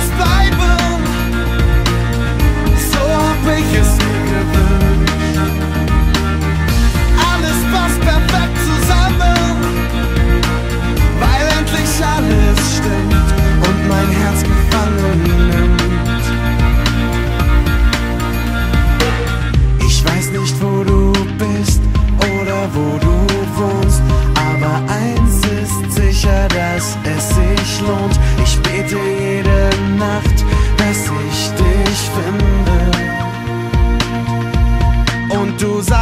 alles bleiben. So hab ich es mir gewünscht. Alles passt perfekt zusammen, weil endlich alles stimmt und mein Herz gefangen nimmt. Ich weiß nicht, wo du bist oder wo du wohnst, aber eins ist sicher, dass es sich lohnt. Ich bete jede Nacht, dass ich dich finde. Und du sagst,